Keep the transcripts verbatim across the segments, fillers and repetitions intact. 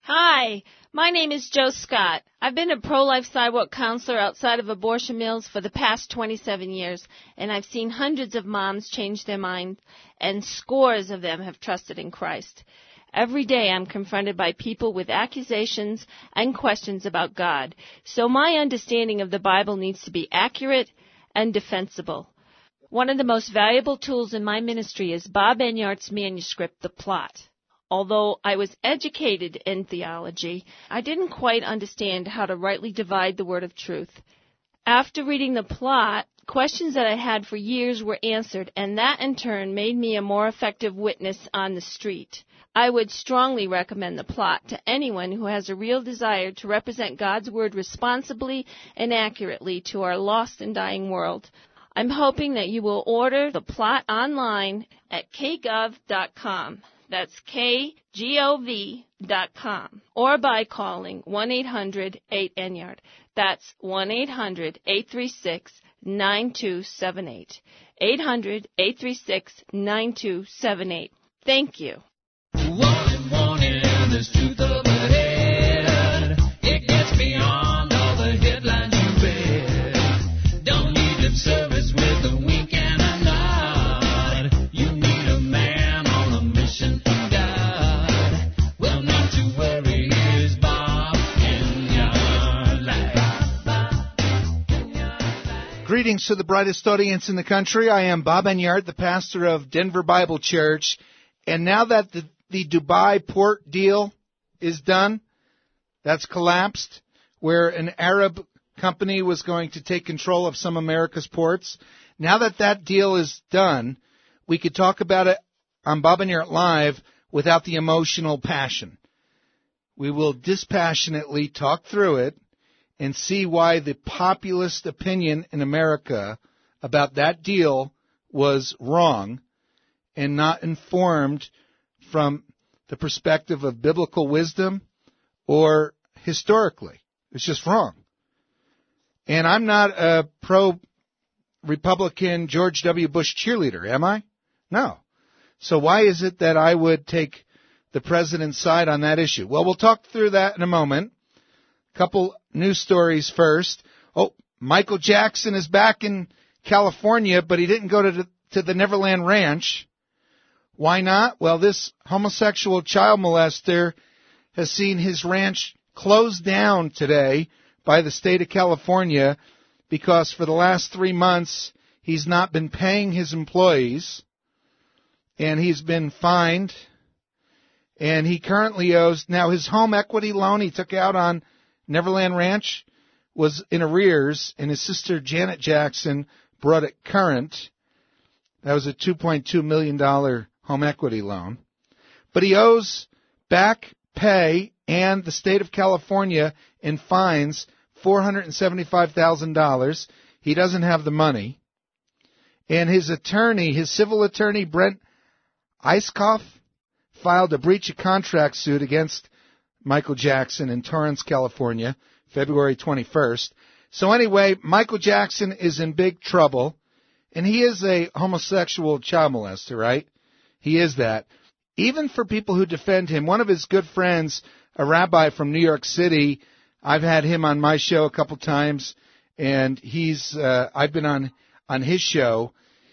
Hi, my name is Jo Scott. I've been a pro-life sidewalk counselor outside of abortion mills for the past twenty-seven years, and I've seen hundreds of moms change their mind, and scores of them have trusted in Christ. Every day I'm confronted by people with accusations and questions about God, so my understanding of the Bible needs to be accurate and defensible. One of the most valuable tools in my ministry is Bob Enyart's manuscript, The Plot. Although I was educated in theology, I didn't quite understand how to rightly divide the word of truth. After reading The Plot, questions that I had for years were answered, and that in turn made me a more effective witness on the street. I would strongly recommend The Plot to anyone who has a real desire to represent God's word responsibly and accurately to our lost and dying world. I'm hoping that you will order The Plot online at k gov dot com. That's K G O V dot com, or by calling one eight hundred eight N Y A R D. That's one eight hundred eight three six nine two seven eight. eight hundred eight three six nine two seven eight. Thank you. Warning, warning, there's truth overhead. It gets beyond all the headlines you read. Don't need lip service with a wink and a nod. You need a man on a mission from God. Well, not to worry, here's Bob Enyart. Greetings to the brightest audience in the country. I am Bob Enyart, the pastor of Denver Bible Church. And now that the, the Dubai port deal is done, that's collapsed, where an Arab company was going to take control of some America's ports. Now that that deal is done, we could talk about it on Bob Enyart Live without the emotional passion. We will dispassionately talk through it and see why the populist opinion in America about that deal was wrong and not informed from the perspective of biblical wisdom or historically. It's just wrong. And I'm not a pro-Republican George W. Bush cheerleader, am I? No. So why is it that I would take the president's side on that issue? Well, we'll talk through that in a moment. A couple news stories first. Oh, Michael Jackson is back in California, but he didn't go to the, to the Neverland Ranch. Why not? Well, this homosexual child molester has seen his ranch closed down today by the state of California because for the last three months he's not been paying his employees and he's been fined, and he currently owes, now his home equity loan he took out on Neverland Ranch was in arrears, and his sister Janet Jackson brought it current. That was a two point two million dollars home equity loan. But he owes back pay and the state of California in fines four hundred seventy-five thousand dollars. He doesn't have the money. And his attorney, his civil attorney, Brent Eiskopf, filed a breach of contract suit against Michael Jackson in Torrance, California, February twenty-first. So anyway, Michael Jackson is in big trouble, and he is a homosexual child molester, right? He is that. Even for people who defend him, one of his good friends, a rabbi from New York City, I've had him on my show a couple times, and he's uh, I've been on, on his show.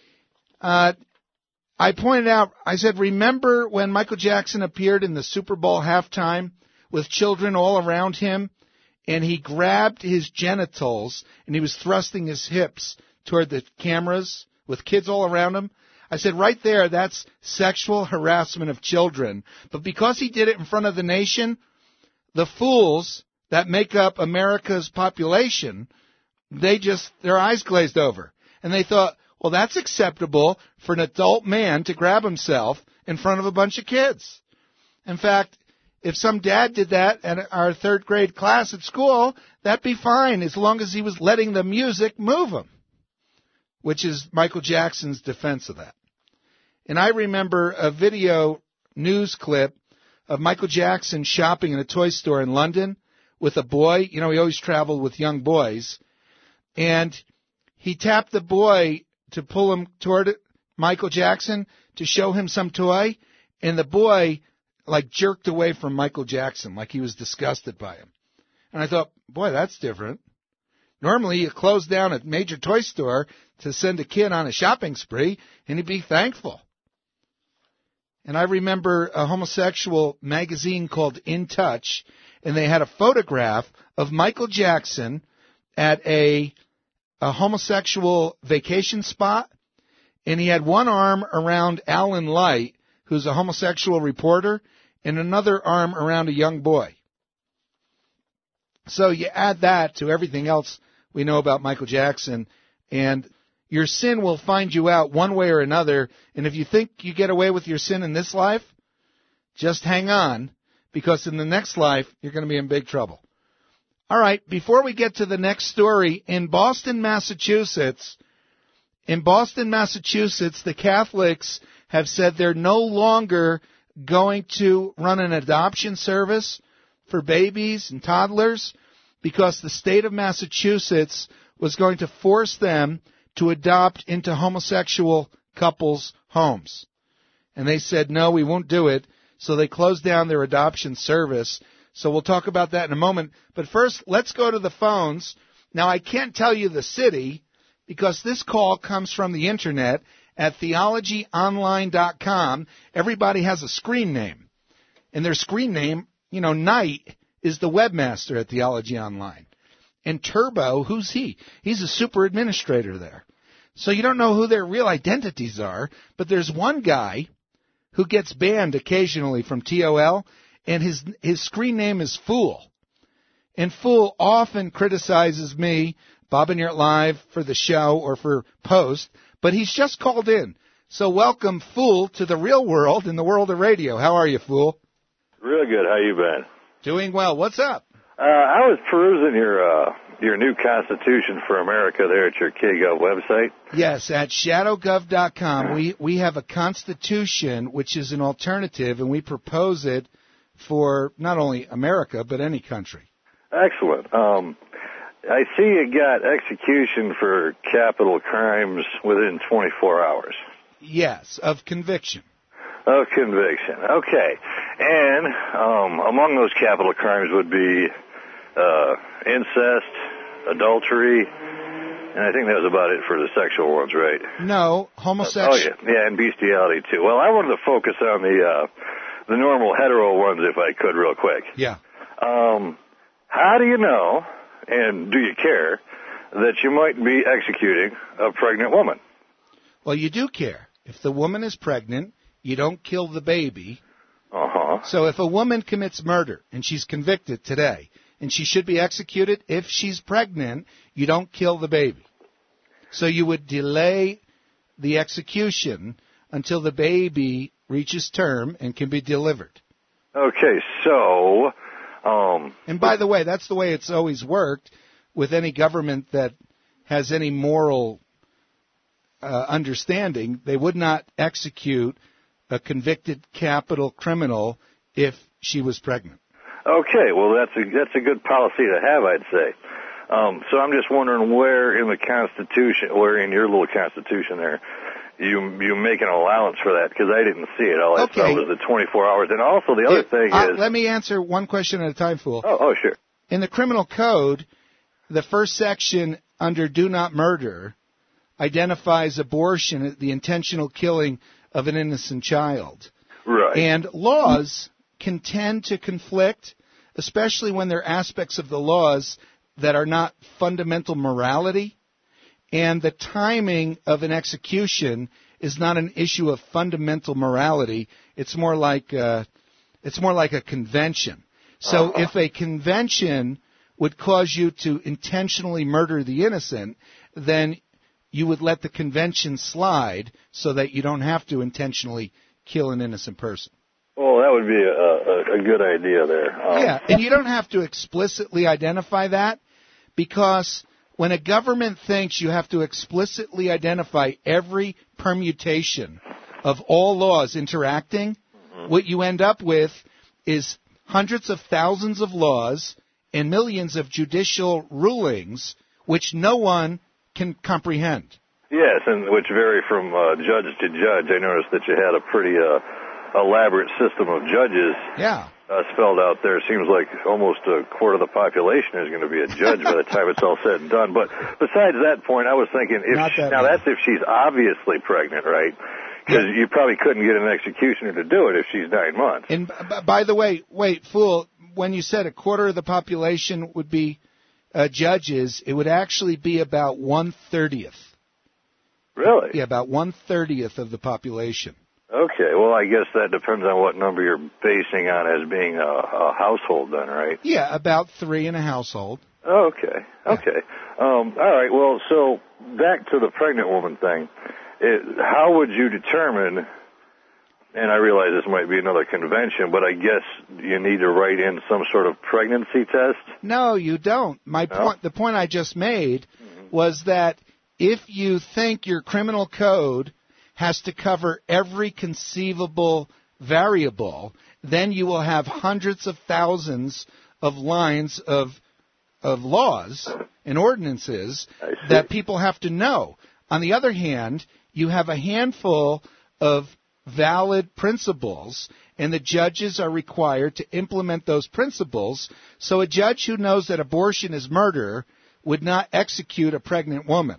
Uh, I pointed out, I said, remember when Michael Jackson appeared in the Super Bowl halftime with children all around him, and he grabbed his genitals, and he was thrusting his hips toward the cameras with kids all around him? I said, right there, that's sexual harassment of children. But because he did it in front of the nation, the fools that make up America's population, they just, their eyes glazed over. And they thought, well, that's acceptable for an adult man to grab himself in front of a bunch of kids. In fact, if some dad did that at our third grade class at school, that'd be fine as long as he was letting the music move him, which is Michael Jackson's defense of that. And I remember a video news clip of Michael Jackson shopping in a toy store in London with a boy. You know, he always traveled with young boys. And he tapped the boy to pull him toward Michael Jackson to show him some toy. And the boy like jerked away from Michael Jackson, like he was disgusted by him. And I thought, boy, that's different. Normally you close down a major toy store to send a kid on a shopping spree, and he'd be thankful. And I remember a homosexual magazine called In Touch, and they had a photograph of Michael Jackson at a, a homosexual vacation spot, and he had one arm around Alan Light, who's a homosexual reporter, and another arm around a young boy. So you add that to everything else we know about Michael Jackson, and your sin will find you out one way or another. And if you think you get away with your sin in this life, just hang on, because in the next life, you're going to be in big trouble. All right, before we get to the next story, in Boston, Massachusetts, in Boston, Massachusetts, the Catholics have said they're no longer going to run an adoption service for babies and toddlers because the state of Massachusetts was going to force them to adopt into homosexual couples' homes. And they said, no, we won't do it. So they closed down their adoption service. So we'll talk about that in a moment. But first, let's go to the phones. Now, I can't tell you the city because this call comes from the Internet at theology online dot com. Everybody has a screen name. And their screen name, you know, Knight is the webmaster at Theology Online. And Turbo, who's he? He's a super administrator there. So you don't know who their real identities are, but there's one guy who gets banned occasionally from T O L, and his his screen name is Fool. And Fool often criticizes me, Bob and Yurt Live, for the show or for Post, but he's just called in. So welcome, Fool, to the real world in the world of radio. How are you, Fool? Real good. How you been? Doing well. What's up? Uh, I was perusing your uh, your new Constitution for America there at your K Gov website. Yes, at shadow gov dot com. We we have a Constitution which is an alternative, and we propose it for not only America but any country. Excellent. Um, I see you got execution for capital crimes within twenty-four hours. Yes, of conviction. Of conviction. Okay. And um, among those capital crimes would be uh, incest, adultery, and I think that was about it for the sexual ones, right? No, homosexual. Uh, oh, yeah. Yeah, and bestiality, too. Well, I wanted to focus on the uh, the normal hetero ones, if I could, real quick. Yeah. Um, how do you know, and do you care, that you might be executing a pregnant woman? Well, you do care. If the woman is pregnant, you don't kill the baby. Uh-huh. So if a woman commits murder and she's convicted today and she should be executed, if she's pregnant, you don't kill the baby. So you would delay the execution until the baby reaches term and can be delivered. Okay, so... Um, and by the way, that's the way it's always worked with any government that has any moral uh, understanding. They would not execute a convicted capital criminal if she was pregnant. Okay, well, that's a that's a good policy to have, I'd say. Um, so I'm just wondering where in the Constitution, where in your little Constitution there, you you make an allowance for that, because I didn't see it. All I okay. saw was the twenty-four hours. And also the other it, thing uh, is... Let me answer one question at a time, Fool. Oh, oh, sure. In the criminal code, the first section under do not murder identifies abortion as the intentional killing of an innocent child. Right. And laws can tend to conflict, especially when there are aspects of the laws that are not fundamental morality. And the timing of an execution is not an issue of fundamental morality. It's more like uh, it's more like a convention. So uh-huh. if a convention would cause you to intentionally murder the innocent, then you would let the convention slide so that you don't have to intentionally kill an innocent person. Well, that would be a, a, a good idea there. Um, yeah, and you don't have to explicitly identify that, because when a government thinks you have to explicitly identify every permutation of all laws interacting, mm-hmm. what you end up with is hundreds of thousands of laws and millions of judicial rulings which no one can comprehend. Yes, and which vary from uh, judge to judge. I noticed that you had a pretty uh, elaborate system of judges Yeah. uh, spelled out there. It seems like almost a quarter of the population is going to be a judge by the time it's all said and done. But besides that point, I was thinking, if Not she, that now many. that's if she's obviously pregnant, right? Because Yeah. you probably couldn't get an executioner to do it if she's nine months. And b- b- by the way, wait, fool, when you said a quarter of the population would be uh, judges, it would actually be about one-thirtieth. Really? Yeah, about one-thirtieth of the population. Okay, well, I guess that depends on what number you're basing on as being a, a household then, right? Yeah, about three in a household. Oh, okay, okay. Um, all right, well, so back to the pregnant woman thing. It, how would you determine, and I realize this might be another convention, but I guess you need to write in some sort of pregnancy test? No, you don't. My No? point, the point I just made was that if you think your criminal code has to cover every conceivable variable, then you will have hundreds of thousands of lines of of laws and ordinances I see. that people have to know. On the other hand, you have a handful of valid principles, and the judges are required to implement those principles. So a judge who knows that abortion is murder would not execute a pregnant woman.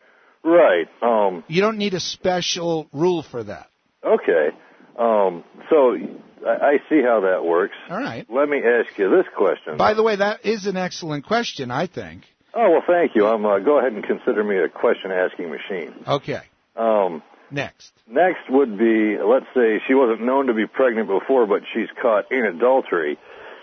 Right. Um, You don't need a special rule for that. okay. Um, so I, I see how that works. All right. Let me ask you this question. By the way, that is an excellent question, I think. Oh, well, thank you. Um, uh, go ahead and consider me a question-asking machine. Okay. Um, Next. next would be, let's say she wasn't known to be pregnant before, but she's caught in adultery.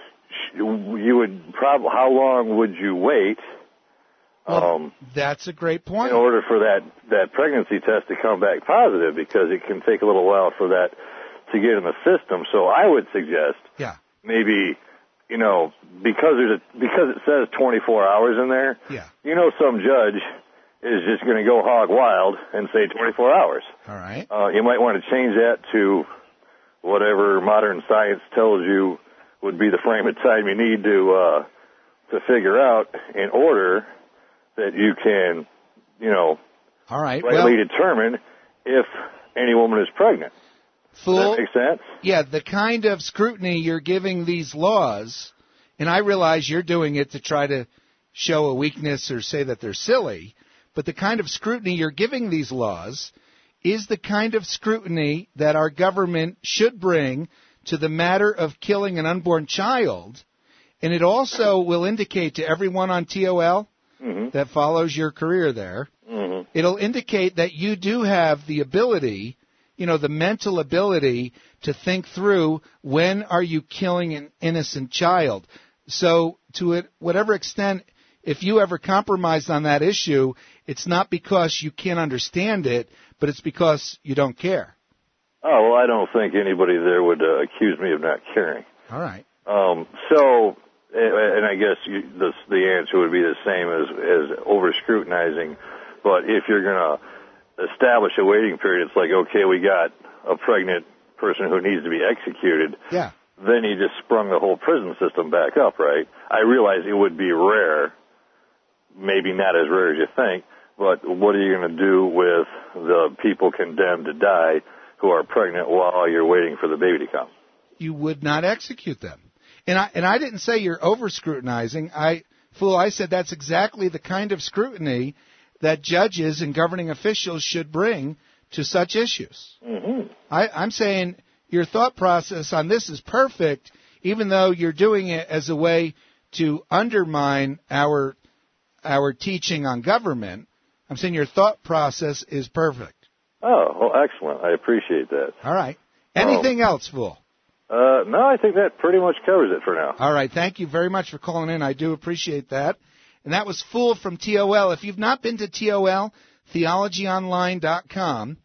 Sh- You would probably, how long would you wait Well, um, that's a great point. in order for that, that pregnancy test to come back positive? Because it can take a little while for that to get in the system. So I would suggest Yeah. maybe, you know, because there's a, because it says twenty-four hours in there, Yeah. you know, some judge is just going to go hog wild and say twenty-four hours. All right. Uh, you might want to change that to whatever modern science tells you would be the frame of time you need to uh, to figure out in order that you can, you know, All right. rightly Well, determine if any woman is pregnant. Does fool. that make sense? Yeah, the kind of scrutiny you're giving these laws, and I realize you're doing it to try to show a weakness or say that they're silly, but the kind of scrutiny you're giving these laws is the kind of scrutiny that our government should bring to the matter of killing an unborn child. And it also will indicate to everyone on T O L Mm-hmm. that follows your career there, Mm-hmm. it'll indicate that you do have the ability, you know, the mental ability to think through when are you killing an innocent child. So to it, whatever extent, if you ever compromised on that issue, it's not because you can't understand it, but it's because you don't care. Oh, well, I don't think anybody there would uh, accuse me of not caring. All right. Um, so, and I guess you, the, the answer would be the same as, as over-scrutinizing. But if you're going to establish a waiting period, it's like, okay, we got a pregnant person who needs to be executed. Yeah. Then you just sprung the whole prison system back up, right? I realize it would be rare, maybe not as rare as you think, but what are you going to do with the people condemned to die who are pregnant while you're waiting for the baby to come? You would not execute them. And I and I didn't say you're over scrutinizing. I fool, I said that's exactly the kind of scrutiny that judges and governing officials should bring to such issues. Mm-hmm. I, I'm saying your thought process on this is perfect, even though you're doing it as a way to undermine our our teaching on government. I'm saying your thought process is perfect. Oh, well, excellent. I appreciate that. All right. Anything else, fool? Uh, no, I think that pretty much covers it for now. All right. Thank you very much for calling in. I do appreciate that. And that was Fool from T O L. If you've not been to T O L, theology online dot com,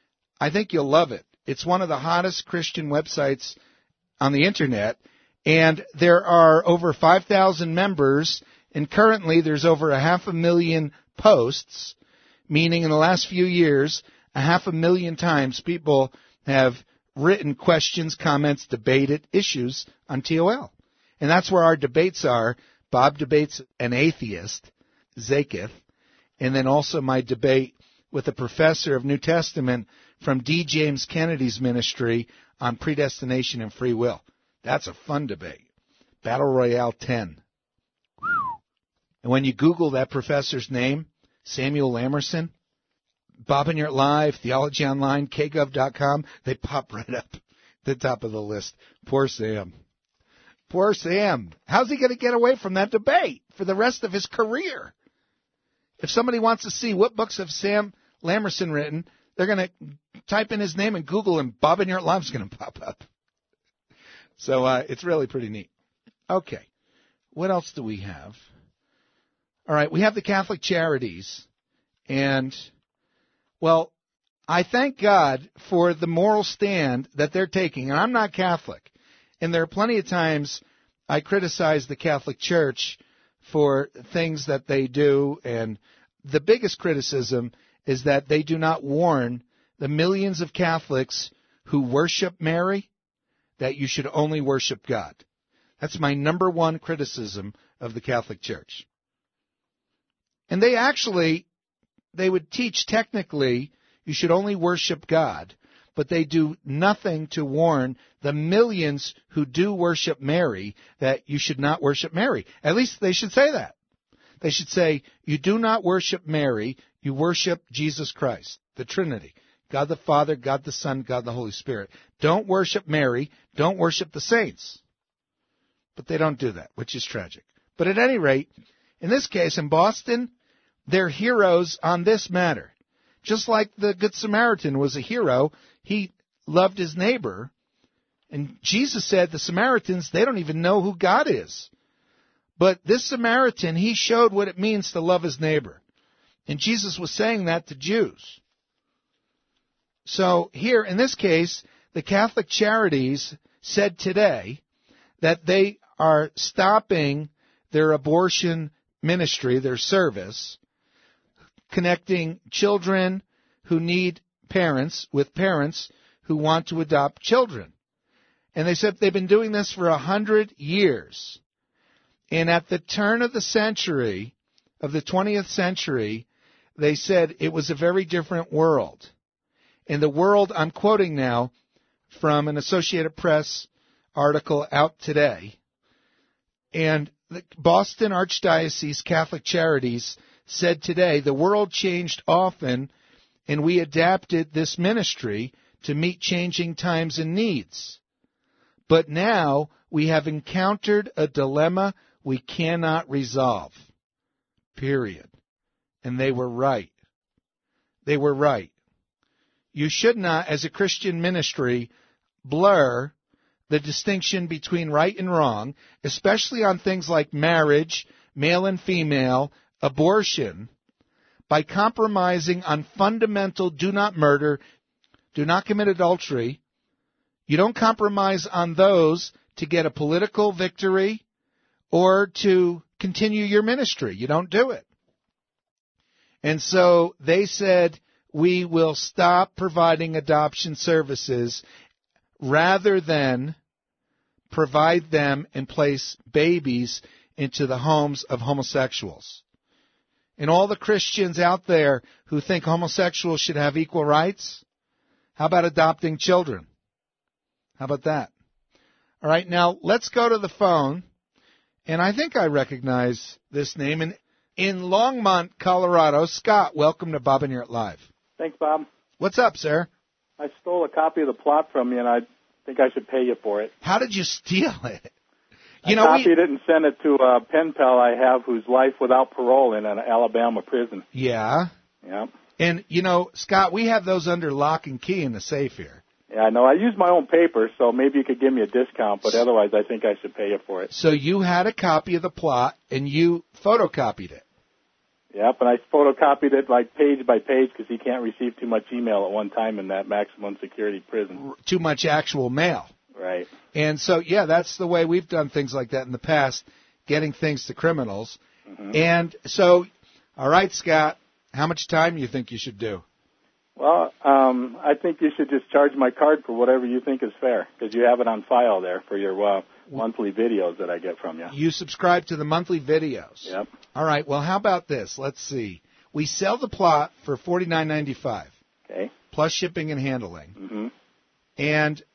I think you'll love it. It's one of the hottest Christian websites on the Internet. And there are over five thousand members. And currently there's over a half a million posts, meaning in the last few years, a half a million times people have written questions, comments, debated issues on T O L. And that's where our debates are. Bob debates an atheist, Zaketh, and then also my debate with a professor of New Testament from D. James Kennedy's ministry on predestination and free will. That's a fun debate. Battle Royale ten. And when you Google that professor's name, Samuel Lamerson, Bob and Your Live, Theology Online, K Gov dot com, they pop right up the top of the list. Poor Sam. Poor Sam. How's he going to get away from that debate for the rest of his career? If somebody wants to see what books have Sam Lamerson written, they're going to type in his name in Google, and Bob and Your Live's going to pop up. So uh, it's really pretty neat. Okay. What else do we have? All right, we have the Catholic Charities. And, well, I thank God for the moral stand that they're taking. And I'm not Catholic. And there are plenty of times I criticize the Catholic Church for things that they do. And the biggest criticism is that they do not warn the millions of Catholics who worship Mary that you should only worship God. That's my number one criticism of the Catholic Church. And they actually, they would teach technically you should only worship God, but they do nothing to warn the millions who do worship Mary that you should not worship Mary. At least they should say that. They should say, you do not worship Mary, you worship Jesus Christ, the Trinity. God the Father, God the Son, God the Holy Spirit. Don't worship Mary, don't worship the saints. But they don't do that, which is tragic. But at any rate, in this case, in Boston, they're heroes on this matter. Just like the Good Samaritan was a hero, he loved his neighbor. And Jesus said the Samaritans, they don't even know who God is. But this Samaritan, he showed what it means to love his neighbor. And Jesus was saying that to Jews. So here, in this case, the Catholic Charities said today that they are stopping their abortion ministry, their service, connecting children who need parents with parents who want to adopt children. And they said they've been doing this for a hundred years. And at the turn of the century, of the twentieth century, they said it was a very different world. In the world, I'm quoting now from an Associated Press article out today, and the Boston Archdiocese Catholic Charities said today, the world changed often, and we adapted this ministry to meet changing times and needs. But now we have encountered a dilemma we cannot resolve. Period. And they were right. They were right. You should not, as a Christian ministry, blur the distinction between right and wrong, especially on things like marriage, male and female, abortion, by compromising on fundamental do not murder, do not commit adultery. You don't compromise on those to get a political victory or to continue your ministry. You don't do it. And so they said, we will stop providing adoption services rather than provide them and place babies into the homes of homosexuals. And all the Christians out there who think homosexuals should have equal rights, how about adopting children? How about that? All right, now let's go to the phone. And I think I recognize this name. In, in Longmont, Colorado, Scott, welcome to Bob and Your Live. Thanks, Bob. What's up, sir? I stole a copy of the plot from you, and I think I should pay you for it. How did you steal it? You I know, copied we, it and sent it to a pen pal I have who's life without parole in an Alabama prison. Yeah. Yeah. And, you know, Scott, we have those under lock and key in the safe here. Yeah, I know. I use my own paper, so maybe you could give me a discount, but otherwise I think I should pay you for it. So you had a copy of the plot, and you photocopied it. Yep, and I photocopied it like page by page because he can't receive too much email at one time in that maximum security prison. Too much actual mail. Right. And so, yeah, that's the way we've done things like that in the past, getting things to criminals. Mm-hmm. And so, all right, Scott, how much time do you think you should do? Well, um, I think you should just charge my card for whatever you think is fair because you have it on file there for your uh, monthly videos that I get from you. You subscribe to the monthly videos. Yep. All right. Well, how about this? Let's see. We sell the plot for forty-nine ninety-five. Okay. Plus shipping and handling. Mm-hmm. And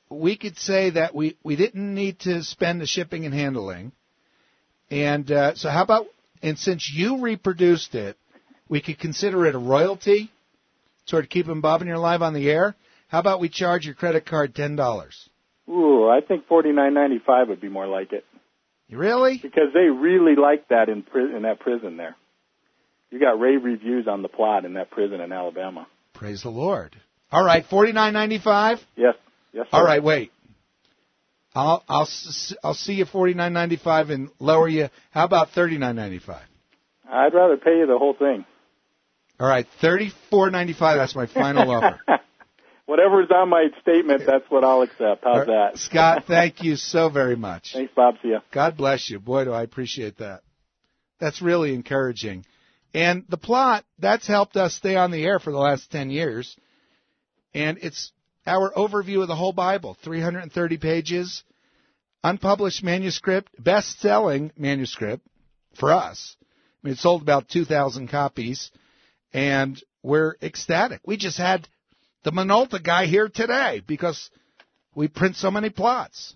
we could say that we, we didn't need to spend the shipping and handling. And uh, so how about, and since you reproduced it, we could consider it a royalty, sort of keeping Bob and your live on the air. How about we charge your credit card ten dollars? Ooh, I think forty-nine ninety-five would be more like it. Really? Because they really like that in pri- in that prison there. You got rave reviews on the plot in that prison in Alabama. Praise the Lord. All right, forty-nine ninety-five? Yes. Yes, sir. All right, wait. I'll I'll I'll see you forty-nine ninety-five and lower you. How about thirty-nine ninety-five? I'd rather pay you the whole thing. All right, thirty-four ninety-five. That's my final offer. Whatever's on my statement, that's what I'll accept. How's that? Scott, thank you so very much. Thanks, Bob. See ya. God bless you. Boy, do I appreciate that. That's really encouraging. And the plot, that's helped us stay on the air for the last ten years. And it's our overview of the whole Bible, three hundred thirty pages, unpublished manuscript, best-selling manuscript for us. I mean, it sold about two thousand copies, and we're ecstatic. We just had the Minolta guy here today because we print so many plots.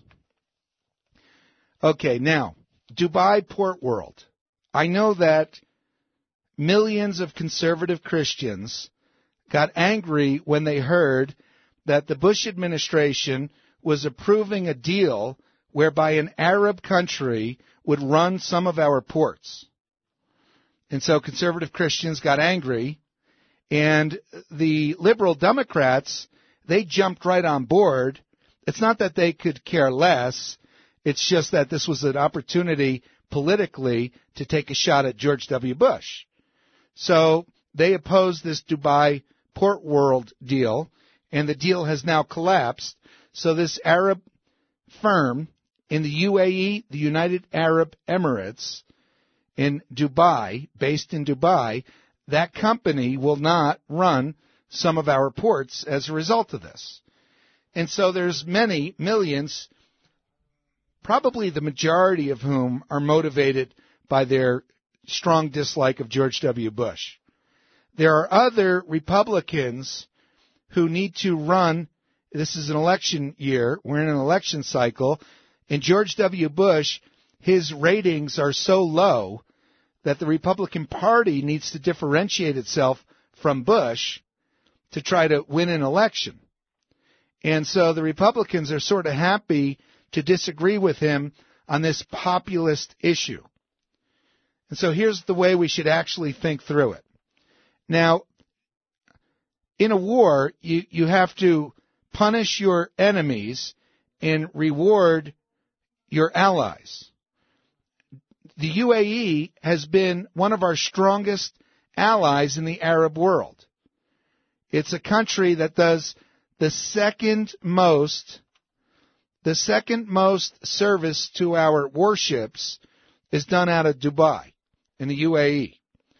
Okay, now, Dubai Port World. I know that millions of conservative Christians got angry when they heard that the Bush administration was approving a deal whereby an Arab country would run some of our ports. And so conservative Christians got angry, and the liberal Democrats, they jumped right on board. It's not that they could care less. It's just that this was an opportunity politically to take a shot at George W. Bush. So they opposed this Dubai Port World deal, and the deal has now collapsed. So this Arab firm in the U A E, the United Arab Emirates, in Dubai, based in Dubai, that company will not run some of our ports as a result of this. And so there's many millions, probably the majority of whom are motivated by their strong dislike of George W. Bush. There are other Republicans who need to run. This is an election year. We're in an election cycle. And George W. Bush, his ratings are so low that the Republican Party needs to differentiate itself from Bush to try to win an election. And so the Republicans are sort of happy to disagree with him on this populist issue. And so here's the way we should actually think through it. Now, in a war, you, you have to punish your enemies and reward your allies. The U A E has been one of our strongest allies in the Arab world. It's a country that does the second most, the second most service to our warships is done out of Dubai in the U A E.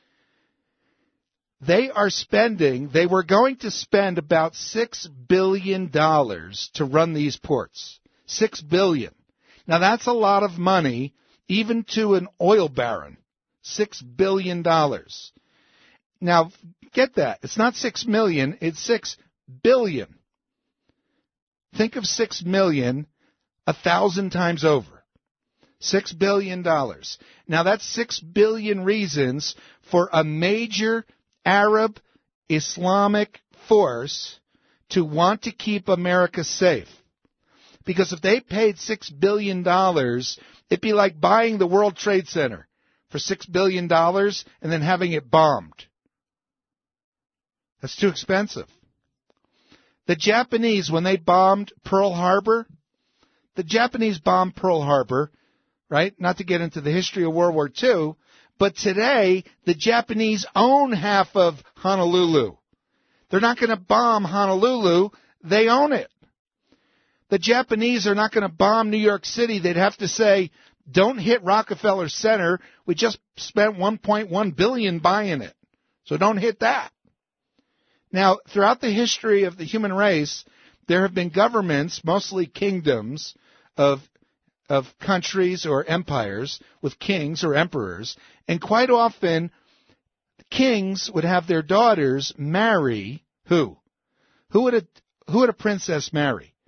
They are spending, they were going to spend about six billion dollars to run these ports. Six billion dollars. Now that's a lot of money, even to an oil baron. Six billion dollars. Now, get that. It's not six million, it's six billion. Think of six million a thousand times over. Six billion dollars. Now that's six billion reasons for a major Arab Islamic force to want to keep America safe. Because if they paid six billion dollars, it'd be like buying the World Trade Center for six billion dollars and then having it bombed. That's too expensive. The Japanese, when they bombed Pearl Harbor, the Japanese bombed Pearl Harbor, right? Not to get into the history of World War Two, but today the Japanese own half of Honolulu. They're not going to bomb Honolulu. They own it. The Japanese are not going to bomb New York City. They'd have to say, don't hit Rockefeller Center. We just spent one point one billion dollars buying it. So don't hit that. Now, throughout the history of the human race, there have been governments, mostly kingdoms of of countries or empires with kings or emperors, and quite often kings would have their daughters marry who? Who would a who would a princess marry?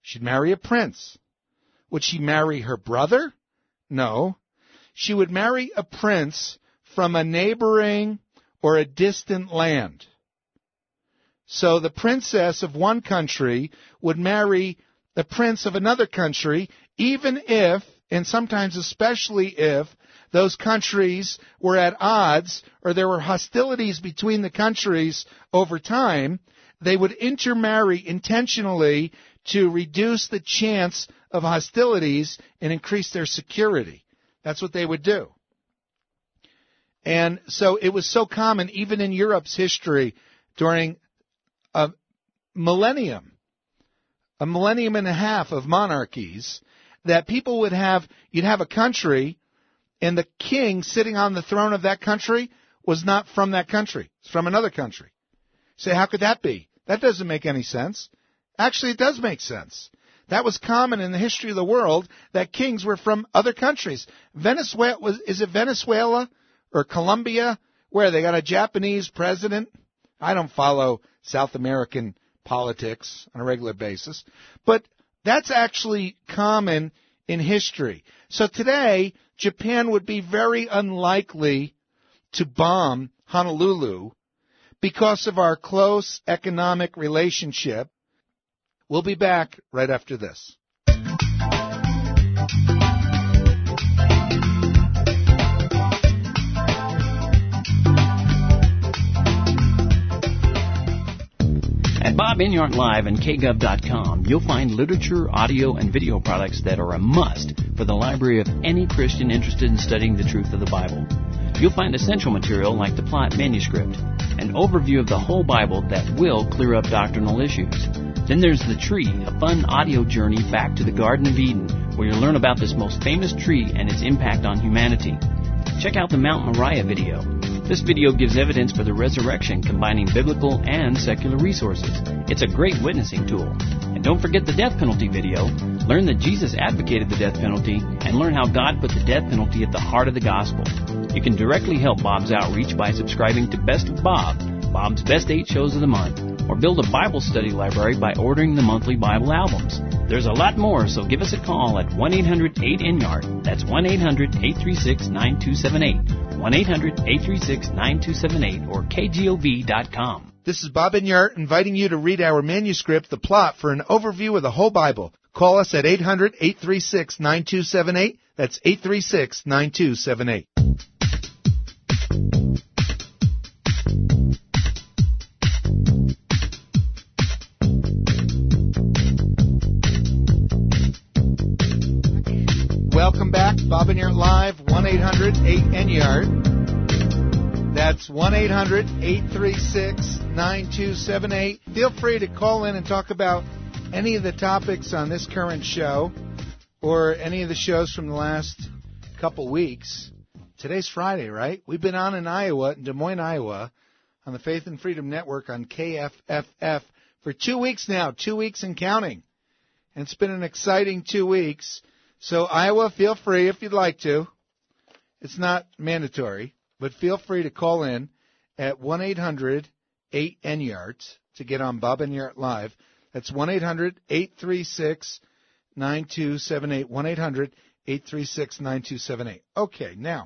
She'd marry a prince. Would she marry her brother? No. She would marry a prince from a neighboring or a distant land. So the princess of one country would marry the prince of another country, even if, and sometimes especially if, those countries were at odds or there were hostilities between the countries over time. They would intermarry intentionally to reduce the chance of hostilities and increase their security. That's what they would do. And so it was so common, even in Europe's history, during a millennium, a millennium and a half of monarchies, that people would have, you'd have a country, and the king sitting on the throne of that country was not from that country. It's from another country. Say, how could that be? That doesn't make any sense. Actually, it does make sense. That was common in the history of the world, that kings were from other countries. Venezuela, was, is it Venezuela or Colombia, where they got a Japanese president? I don't follow South American politics on a regular basis, but that's actually common in history. So today, Japan would be very unlikely to bomb Honolulu because of our close economic relationship. We'll be back right after this. At Bob Enyart Live and K Gov dot com, you'll find literature, audio, and video products that are a must for the library of any Christian interested in studying the truth of the Bible. You'll find essential material like the Plot manuscript, an overview of the whole Bible that will clear up doctrinal issues. Then there's The Tree, a fun audio journey back to the Garden of Eden, where you'll learn about this most famous tree and its impact on humanity. Check out the Mount Moriah video. This video gives evidence for the resurrection, combining biblical and secular resources. It's a great witnessing tool. And don't forget the death penalty video. Learn that Jesus advocated the death penalty, and learn how God put the death penalty at the heart of the gospel. You can directly help Bob's outreach by subscribing to Best of Bob, Bob's Best Eight Shows of the Month, or build a Bible study library by ordering the monthly Bible albums. There's a lot more, so give us a call at one eight hundred eight N Y A R D. That's one eight hundred eight three six nine two seven eight. one eight hundred eight three six nine two seven eight or K G O V dot com. This is Bob Enyart inviting you to read our manuscript, The Plot, for an overview of the whole Bible. Call us at eight hundred eight three six nine two seven eight. That's eight three six nine two seven eight. Welcome back. Bob Enyart Live, one eight hundred eight N Y A R D. That's one eight hundred eight three six nine two seven eight. Feel free to call in and talk about any of the topics on this current show or any of the shows from the last couple weeks. Today's Friday, right? We've been on in Iowa, in Des Moines, Iowa, on the Faith and Freedom Network on K F F F for two weeks now, two weeks and counting. And it's been an exciting two weeks. So, Iowa, feel free if you'd like to. It's not mandatory, but feel free to call in at one eight hundred eight N Y A R D to get on Bob Enyart Live. That's one eight hundred eight three six nine two seven eight, one eight hundred eight three six nine two seven eight. Okay, now,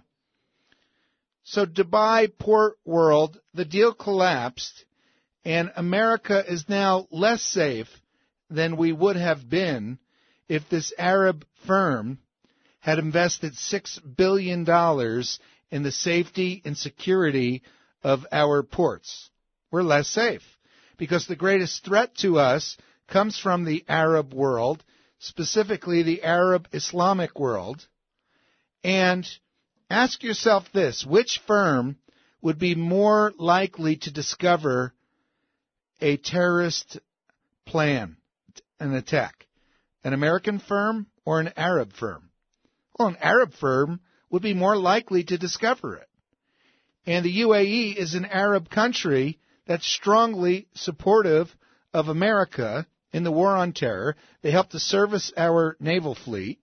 so Dubai Port World, the deal collapsed, and America is now less safe than we would have been if this Arab firm had invested six billion dollars in the safety and security of our ports. We're less safe because the greatest threat to us comes from the Arab world, specifically the Arab Islamic world. And ask yourself this, which firm would be more likely to discover a terrorist plan, an attack? An American firm or an Arab firm? Well, an Arab firm would be more likely to discover it. And the U A E is an Arab country that's strongly supportive of America in the war on terror. They help to service our naval fleet.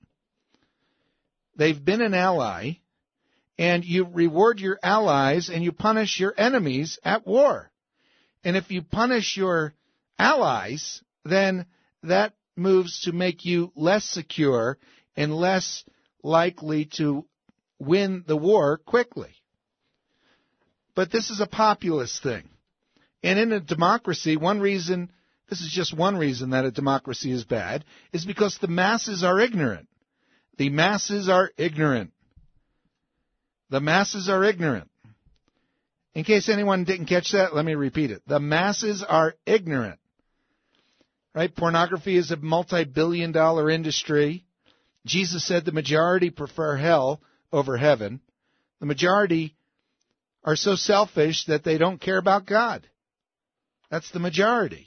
They've been an ally. And you reward your allies and you punish your enemies at war. And if you punish your allies, then that moves to make you less secure and less likely to win the war quickly. But this is a populist thing. And in a democracy, one reason, this is just one reason that a democracy is bad, is because the masses are ignorant. The masses are ignorant. The masses are ignorant. In case anyone didn't catch that, let me repeat it. The masses are ignorant. Right? Pornography is a multi-billion dollar industry. Jesus said the majority prefer hell over heaven. The majority are so selfish that they don't care about God. That's the majority.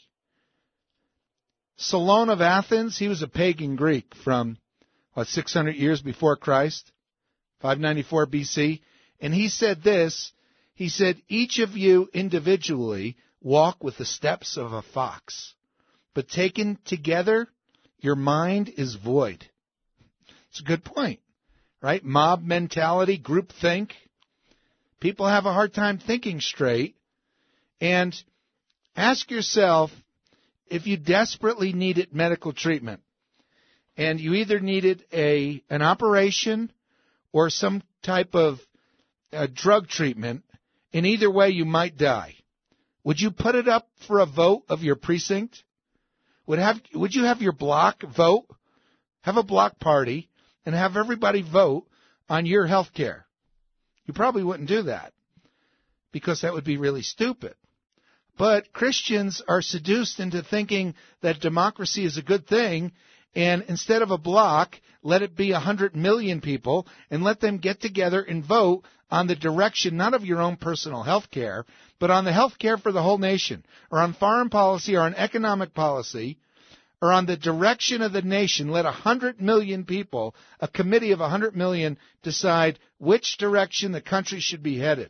Solon of Athens, he was a pagan Greek from, what, six hundred years before Christ, five ninety-four B C, and he said this, he said, each of you individually walk with the steps of a fox, but taken together, your mind is void. It's a good point, right? Mob mentality, group think. People have a hard time thinking straight. And ask yourself, if you desperately needed medical treatment, and you either needed a an operation or some type of uh, drug treatment, in either way you might die, would you put it up for a vote of your precinct? Would have would you have your block vote? Have a block party and have everybody vote on your health care? You probably wouldn't do that because that would be really stupid. But Christians are seduced into thinking that democracy is a good thing, and instead of a block, let it be one hundred million people, and let them get together and vote on the direction, not of your own personal health care, but on the health care for the whole nation, or on foreign policy, or on economic policy, or on the direction of the nation. Let one hundred million people, a committee of one hundred million, decide which direction the country should be headed.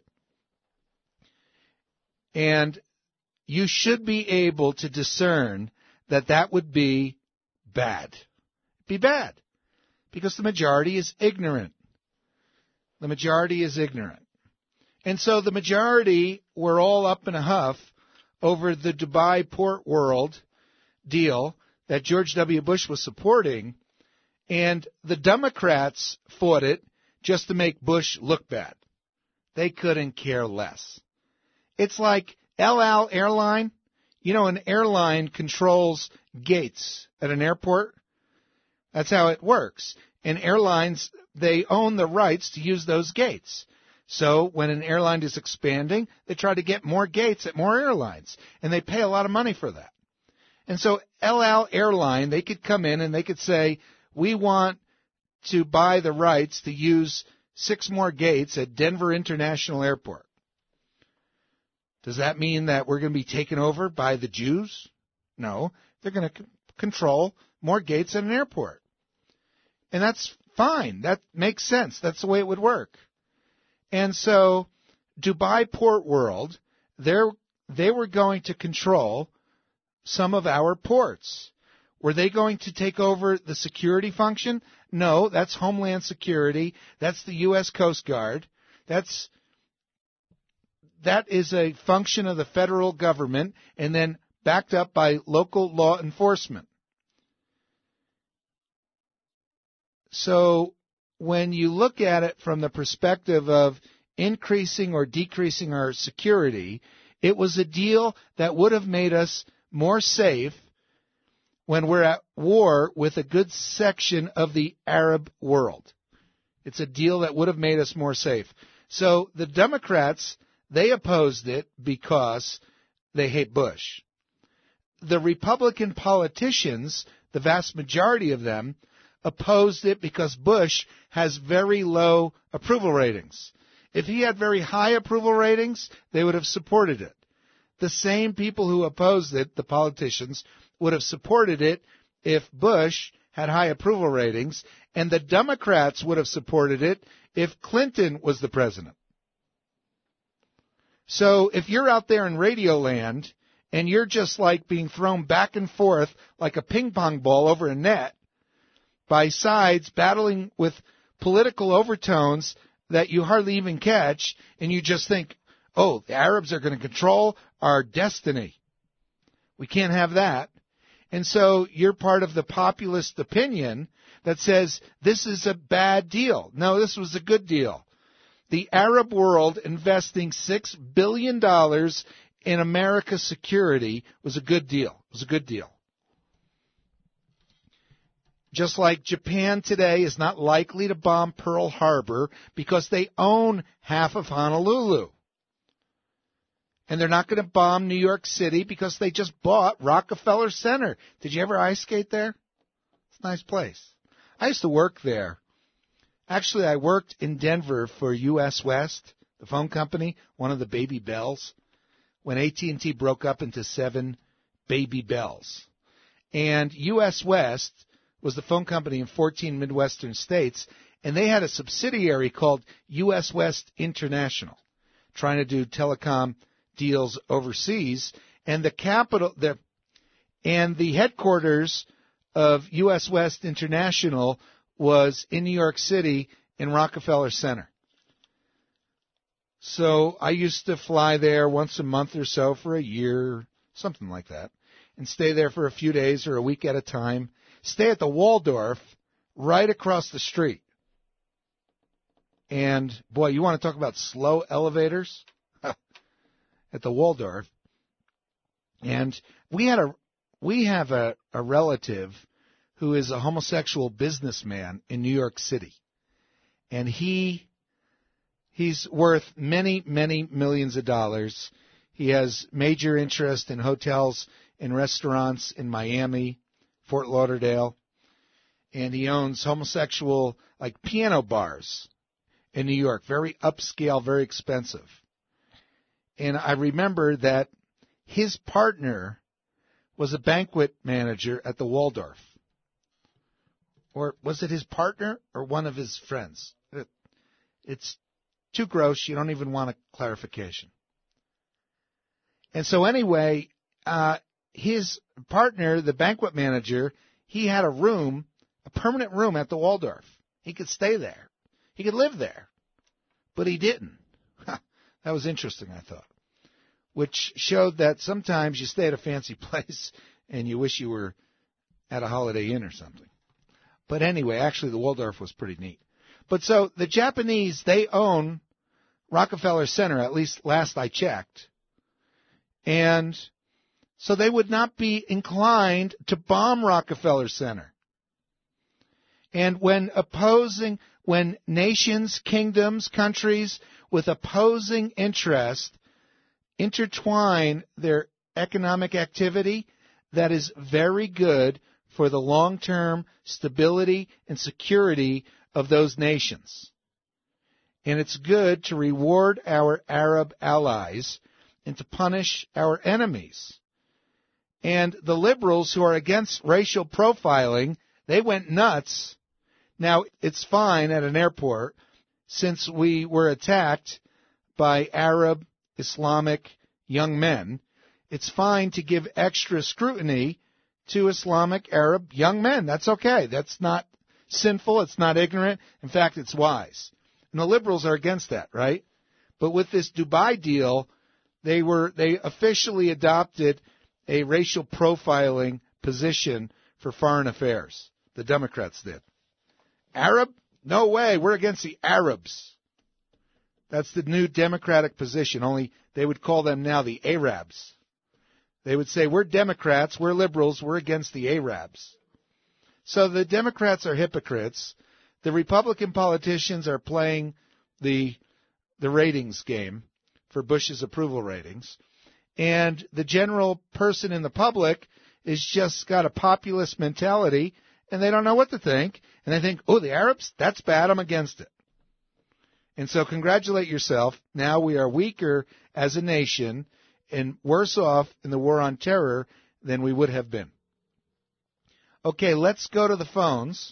And you should be able to discern that that would be bad. Be bad. Because the majority is ignorant. The majority is ignorant. And so the majority were all up in a huff over the Dubai Port World deal that George W. Bush was supporting, and the Democrats fought it just to make Bush look bad. They couldn't care less. It's like El Al Airline. You know, an airline controls gates at an airport. That's how it works. And airlines, they own the rights to use those gates. So when an airline is expanding, they try to get more gates at more airlines, and they pay a lot of money for that. And so El Al Airline, they could come in and they could say, we want to buy the rights to use six more gates at Denver International Airport. Does that mean that we're going to be taken over by the Jews? No. They're going to c- control more gates at an airport. And that's fine. That makes sense. That's the way it would work. And so Dubai Port World, they're, they were going to control some of our ports. Were they going to take over the security function? No, that's Homeland Security. That's the U S Coast Guard. That's That is a function of the federal government and then backed up by local law enforcement. So when you look at it from the perspective of increasing or decreasing our security, it was a deal that would have made us more safe when we're at war with a good section of the Arab world. It's a deal that would have made us more safe. So the Democrats, they opposed it because they hate Bush. The Republican politicians, the vast majority of them, opposed it because Bush has very low approval ratings. If he had very high approval ratings, they would have supported it. The same people who opposed it, the politicians, would have supported it if Bush had high approval ratings, and the Democrats would have supported it if Clinton was the president. So if you're out there in Radio Land and you're just like being thrown back and forth like a ping pong ball over a net by sides battling with political overtones that you hardly even catch, and you just think, oh, the Arabs are going to control our destiny. We can't have that. And so you're part of the populist opinion that says this is a bad deal. No, this was a good deal. The Arab world investing six billion dollars in America's security was a good deal. It was a good deal. Just like Japan today is not likely to bomb Pearl Harbor because they own half of Honolulu. And they're not going to bomb New York City because they just bought Rockefeller Center. Did you ever ice skate there? It's a nice place. I used to work there. Actually, I worked in Denver for U S West, the phone company, one of the Baby Bells, when A T and T broke up into seven Baby Bells. And U S West was the phone company in fourteen Midwestern states, and they had a subsidiary called U S West International, trying to do telecom deals overseas. And the capital, the, and the headquarters of U S West International was in New York City in Rockefeller Center. So I used to fly there once a month or so for a year, something like that, and stay there for a few days or a week at a time. Stay at the Waldorf right across the street. And, boy, you want to talk about slow elevators? At the Waldorf. And we had a we have a, a relative who is a homosexual businessman in New York City. And he he's worth many, many millions of dollars. He has major interest in hotels and restaurants in Miami, Fort Lauderdale, and he owns homosexual, like, piano bars in New York, very upscale, very expensive. And I remember that his partner was a banquet manager at the Waldorf. Or was it his partner or one of his friends? It, it's too gross. You don't even want a clarification. And so anyway, uh, his partner, the banquet manager, he had a room, a permanent room at the Waldorf. He could stay there. He could live there. But he didn't. That was interesting, I thought. Which showed that sometimes you stay at a fancy place and you wish you were at a Holiday Inn or something. But anyway, actually the Waldorf was pretty neat. But so the Japanese, they own Rockefeller Center, at least last I checked. And so they would not be inclined to bomb Rockefeller Center. And when opposing, when nations, kingdoms, countries with opposing interest intertwine their economic activity, that is very good for the long-term stability and security of those nations. And it's good to reward our Arab allies and to punish our enemies. And the liberals who are against racial profiling, they went nuts. Now, it's fine at an airport since we were attacked by Arab Islamic young men. It's fine to give extra scrutiny to Islamic Arab young men. That's okay. That's not sinful. It's not ignorant. In fact, it's wise. And the liberals are against that, right? But with this Dubai deal, they were they officially adopted a racial profiling position for foreign affairs. The Democrats did. Arab? No way. We're against the Arabs. That's the new Democratic position, only they would call them now the Arabs. They would say, we're Democrats, we're liberals, we're against the Arabs. So the Democrats are hypocrites. The Republican politicians are playing the the ratings game for Bush's approval ratings. And the general person in the public is just got a populist mentality, and they don't know what to think. And they think, oh, the Arabs? That's bad, I'm against it. And so congratulate yourself. Now we are weaker as a nation and worse off in the war on terror than we would have been. Okay, let's go to the phones.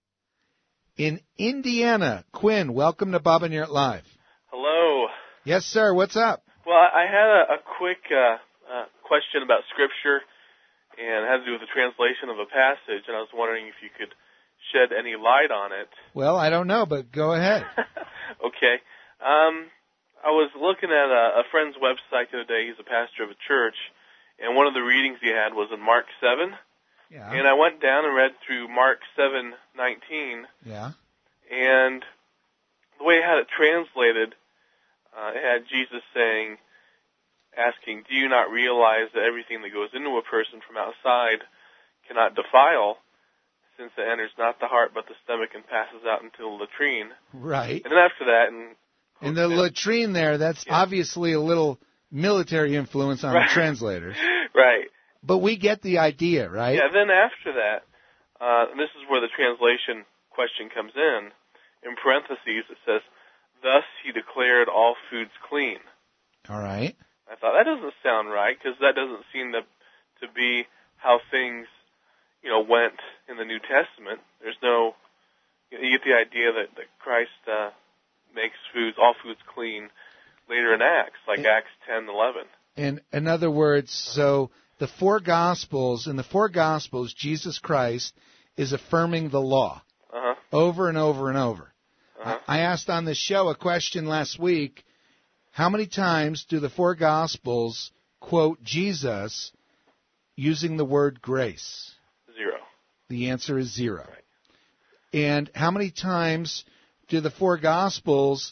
In Indiana, Quinn, welcome to Bob and Yert Live. Hello. Yes, sir. What's up? Well, I had a, a quick uh, uh, question about Scripture, and it had to do with the translation of a passage, and I was wondering if you could shed any light on it. Well, I don't know, but go ahead. Okay. Um, I was looking at a, a friend's website the other day. He's a pastor of a church, and one of the readings he had was in Mark seven, Yeah. And I went down and read through Mark seven nineteen, Yeah. and the way I had it translated, uh, it had Jesus saying, asking, do you not realize that everything that goes into a person from outside cannot defile, since it enters not the heart but the stomach and passes out into the latrine? Right. And then after that, and And the latrine there, that's Yeah. obviously a little military influence on Right. the translators. right. But we get the idea, right? Yeah, then after that, uh, and this is where the translation question comes in. In parentheses, it says, thus he declared all foods clean. All right. I thought, that doesn't sound right, because that doesn't seem to to be how things, you know, went in the New Testament. There's no, you, know, you get the idea that, that Christ uh, makes foods, all foods clean later in Acts, like Yeah. Acts ten eleven. In, in other words, so the four Gospels, in the four Gospels, Jesus Christ is affirming the law Uh-huh. over and over and over. Uh-huh. I, I asked on this show a question last week, how many times do the four Gospels quote Jesus using the word grace? Zero. The answer is zero. Right. And how many times do the four Gospels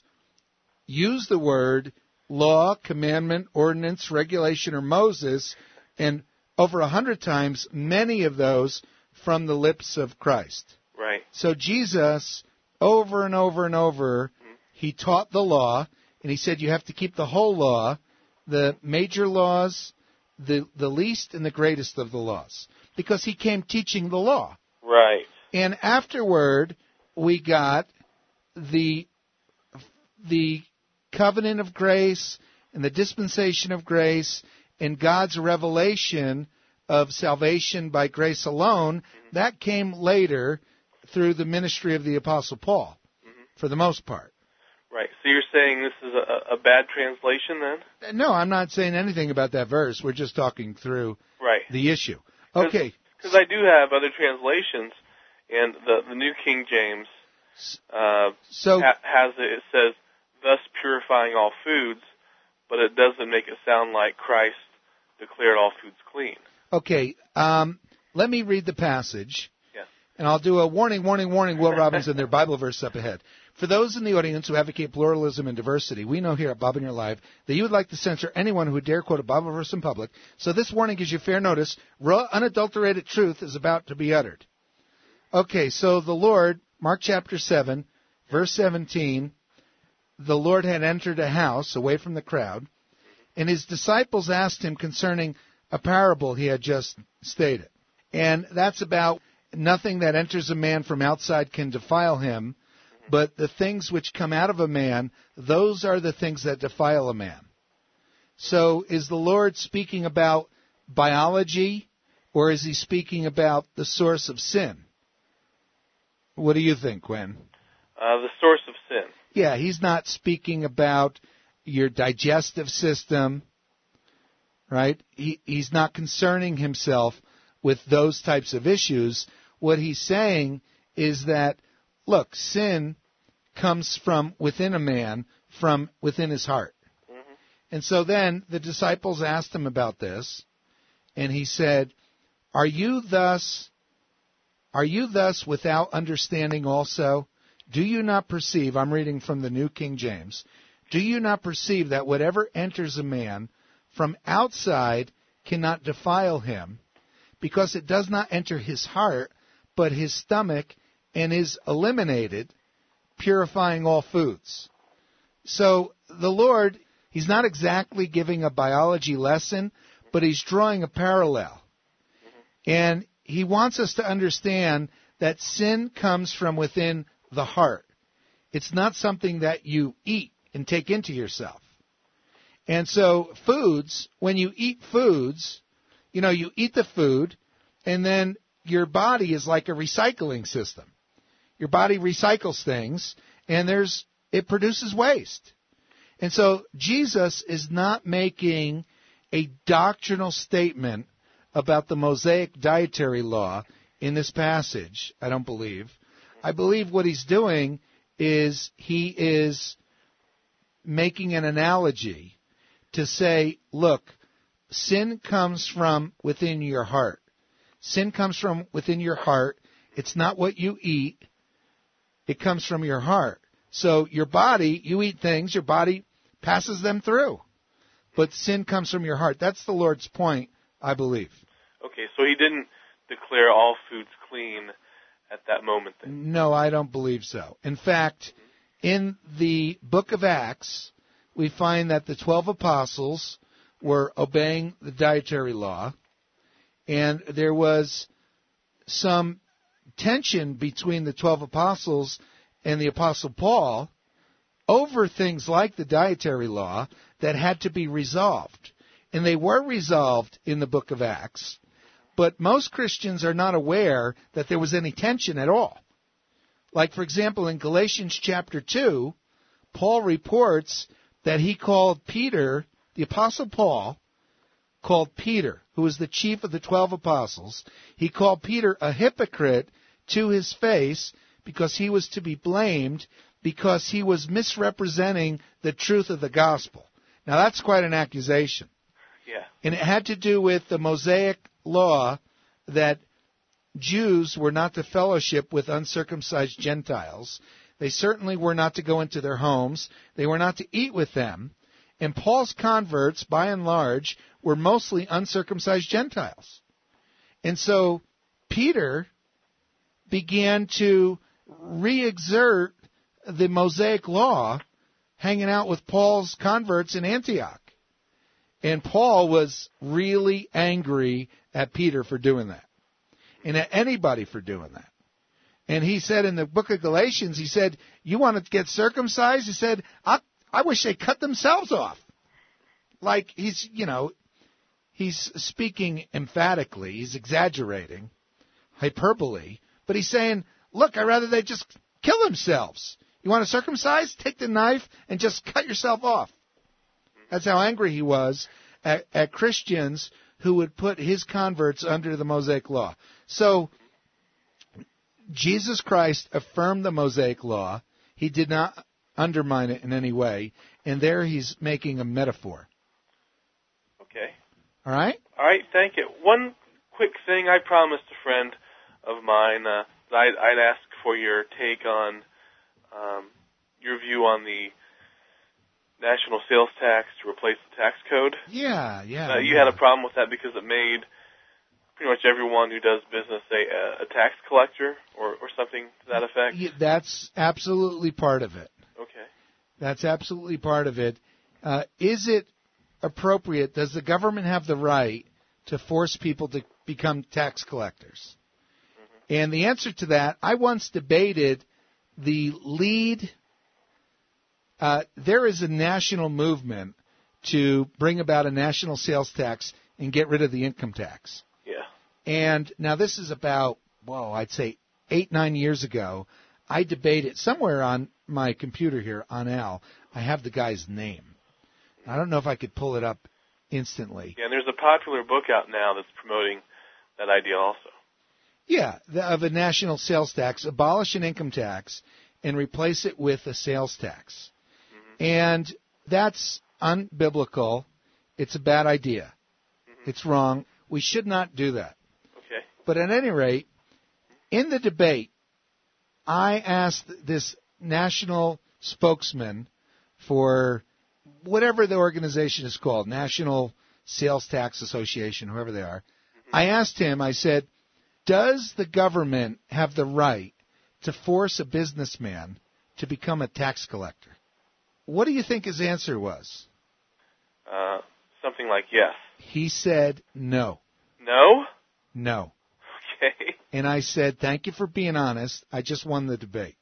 use the word law, commandment, ordinance, regulation, or Moses, and over a hundred times, many of those from the lips of Christ? Right. So Jesus, over and over and over, he taught the law, and he said you have to keep the whole law, the major laws, the, the least and the greatest of the laws, because he came teaching the law. Right. And afterward, we got the the covenant of grace and the dispensation of grace and God's revelation of salvation by grace alone. Mm-hmm. That came later through the ministry of the Apostle Paul, mm-hmm. for the most part. Right. So you're saying this is a, a bad translation then? No, I'm not saying anything about that verse. We're just talking through right. the issue. Okay. Because I do have other translations, and the, the New King James uh, so, ha- has it. It says, thus purifying all foods, but it doesn't make it sound like Christ declared all foods clean. Okay. Um, let me read the passage. Yes. And I'll do a warning, warning, warning, Will Robinson, their Bible verse up ahead. For those in the audience who advocate pluralism and diversity, we know here at Bob in Your Live that you would like to censor anyone who would dare quote a Bible verse in public. So this warning gives you fair notice. Raw, unadulterated truth is about to be uttered. Okay, so the Lord, Mark chapter seven, verse seventeen, the Lord had entered a house away from the crowd, and his disciples asked him concerning a parable he had just stated. And that's about nothing that enters a man from outside can defile him, but the things which come out of a man, those are the things that defile a man. So is the Lord speaking about biology, or is he speaking about the source of sin? What do you think, Gwen? Uh, the source of sin. Yeah, he's not speaking about your digestive system, right? He, he's not concerning himself with those types of issues. What he's saying is that, look, sin comes from within a man, from within his heart. Mm-hmm. And so then the disciples asked him about this, and he said, Are you thus, are you thus without understanding also? Do you not perceive, I'm reading from the New King James, do you not perceive that whatever enters a man from outside cannot defile him, because it does not enter his heart, but his stomach, and is eliminated, purifying all foods? So the Lord, he's not exactly giving a biology lesson, but he's drawing a parallel. And he wants us to understand that sin comes from within the heart. It's not something that you eat and take into yourself. And so foods, when you eat foods, you know, you eat the food, and then your body is like a recycling system. Your body recycles things, and there's it produces waste. And so Jesus is not making a doctrinal statement about the Mosaic dietary law in this passage, I don't believe. I believe what he's doing is he is making an analogy to say, look, sin comes from within your heart. Sin comes from within your heart. It's not what you eat. It comes from your heart. So your body, you eat things, your body passes them through. But sin comes from your heart. That's the Lord's point, I believe. Okay, so he didn't declare all foods clean at that moment then? No, I don't believe so. In fact, in the book of Acts, we find that the twelve apostles were obeying the dietary law, and there was some tension between the twelve apostles and the apostle Paul over things like the dietary law that had to be resolved. And they were resolved in the book of Acts, but most Christians are not aware that there was any tension at all. Like, for example, in Galatians chapter two, Paul reports that he called Peter, the apostle Paul, called Peter, who was the chief of the twelve apostles, he called Peter a hypocrite to his face because he was to be blamed because he was misrepresenting the truth of the gospel. Now, that's quite an accusation. Yeah. And it had to do with the Mosaic law that Jews were not to fellowship with uncircumcised Gentiles. They certainly were not to go into their homes. They were not to eat with them. And Paul's converts, by and large, were mostly uncircumcised Gentiles. And so Peter began to re-exert the Mosaic law hanging out with Paul's converts in Antioch. And Paul was really angry at Peter for doing that, and at anybody for doing that. And he said in the book of Galatians, he said, you want to get circumcised? He said, I, I wish they cut themselves off. Like he's, you know, he's speaking emphatically. He's exaggerating, hyperbole. But he's saying, look, I'd rather they just kill themselves. You want to circumcise? Take the knife and just cut yourself off. That's how angry he was at, at Christians who would put his converts under the Mosaic law. So Jesus Christ affirmed the Mosaic law. He did not undermine it in any way. And there he's making a metaphor. Okay. All right? All right, thank you. One quick thing I promised a friend of mine, uh, I'd, I'd ask for your take on um, your view on the national sales tax to replace the tax code. Yeah, yeah. Uh, you yeah. had a problem with that because it made pretty much everyone who does business a, a tax collector or, or something to that effect. Yeah, that's absolutely part of it. Okay. That's absolutely part of it. Uh, is it appropriate? Does the government have the right to force people to become tax collectors? Mm-hmm. And the answer to that, I once debated the lead. Uh, there is a national movement to bring about a national sales tax and get rid of the income tax. Yeah. And now this is about, well, I'd say eight, nine years ago. I debated somewhere on my computer here on Al. I have the guy's name. I don't know if I could pull it up instantly. Yeah, and there's a popular book out now that's promoting that idea also. Yeah, the, of a national sales tax, abolish an income tax and replace it with a sales tax. Mm-hmm. And that's unbiblical. It's a bad idea. Mm-hmm. It's wrong. We should not do that. Okay. But at any rate, in the debate, I asked this national spokesman for whatever the organization is called, National Sales Tax Association, whoever they are. Mm-hmm. I asked him, I said, does the government have the right to force a businessman to become a tax collector? What do you think his answer was? Uh, something like yes. He said no. No? No. Okay. And I said, thank you for being honest. I just won the debate.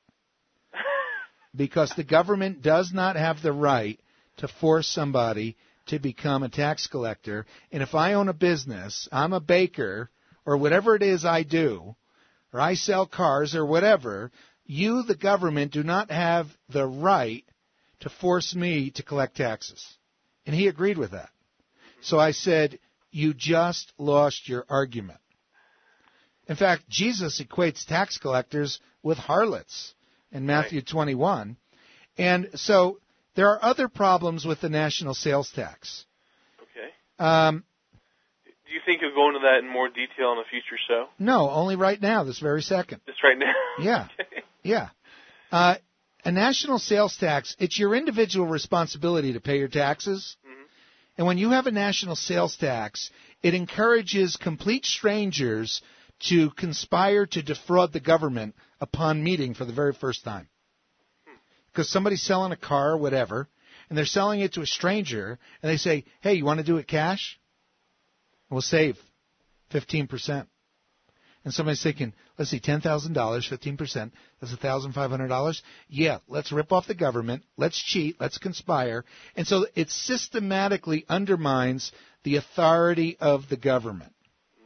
Because the government does not have the right to force somebody to become a tax collector. And if I own a business, I'm a baker, or whatever it is I do, or I sell cars or whatever, you, the government, do not have the right to force me to collect taxes. And he agreed with that. So I said, you just lost your argument. In fact, Jesus equates tax collectors with harlots in Matthew right. twenty-one. And so there are other problems with the national sales tax. Okay. Um, Do Do you think you'll go into that in more detail in a future show? No, only right now, this very second. Just right now? Yeah. Okay. Yeah. Uh, a national sales tax, it's your individual responsibility to pay your taxes. Mm-hmm. And when you have a national sales tax, it encourages complete strangers to conspire to defraud the government upon meeting for the very first time. Because somebody's selling a car or whatever, and they're selling it to a stranger, and they say, hey, you want to do it cash? We'll save fifteen percent. And somebody's thinking, let's see, ten thousand dollars, fifteen percent, that's one thousand five hundred dollars. Yeah, let's rip off the government. Let's cheat. Let's conspire. And so it systematically undermines the authority of the government.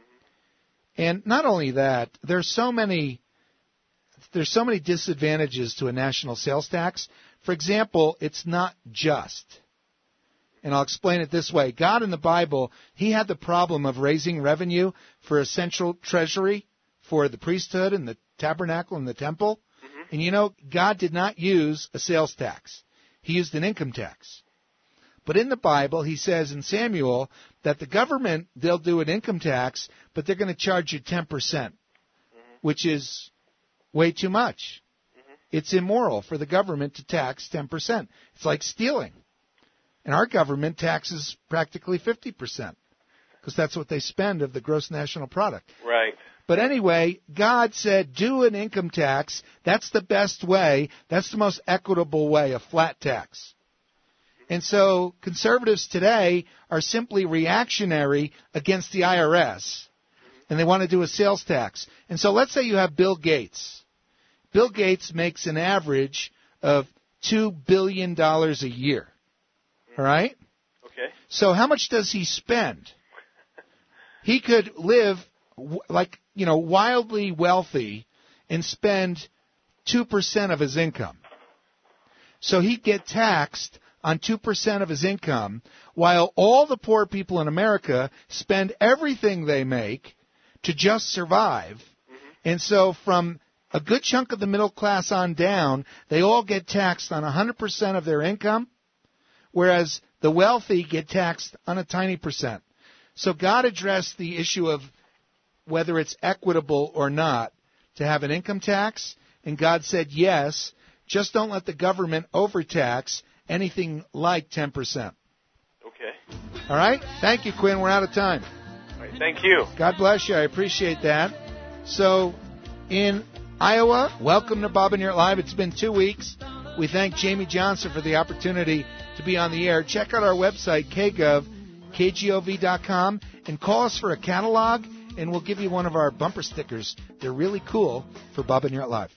And not only that, there's so many there's so many disadvantages to a national sales tax. For example, it's not just. And I'll explain it this way. God in the Bible, he had the problem of raising revenue for a central treasury for the priesthood and the tabernacle and the temple. Mm-hmm. And you know, God did not use a sales tax. He used an income tax. But in the Bible, he says in Samuel that the government, they'll do an income tax, but they're going to charge you ten percent, mm-hmm. which is way too much. Mm-hmm. It's immoral for the government to tax ten percent. It's like stealing. And our government taxes practically fifty percent because that's what they spend of the gross national product. Right. But anyway, God said, do an income tax. That's the best way. That's the most equitable way, a flat tax. And so conservatives today are simply reactionary against the I R S, and they want to do a sales tax. And so let's say you have Bill Gates. Bill Gates makes an average of two billion dollars a year. All right? Okay. So how much does he spend? He could live w- like, you know, wildly wealthy and spend two percent of his income. So he'd get taxed on two percent of his income, while all the poor people in America spend everything they make to just survive. Mm-hmm. And so from a good chunk of the middle class on down, they all get taxed on one hundred percent of their income, whereas the wealthy get taxed on a tiny percent. So God addressed the issue of whether it's equitable or not to have an income tax, and God said yes, just don't let the government overtax anything like ten percent. Okay. All right? Thank you, Quinn. We're out of time. All right. Thank you. God bless you. I appreciate that. So, in Iowa, welcome to Bob and Your Live. It's been two weeks. We thank Jamie Johnson for the opportunity to be on the air. Check out our website, k gov, k gov dot com, and call us for a catalog, and we'll give you one of our bumper stickers. They're really cool for Bob and Your Live.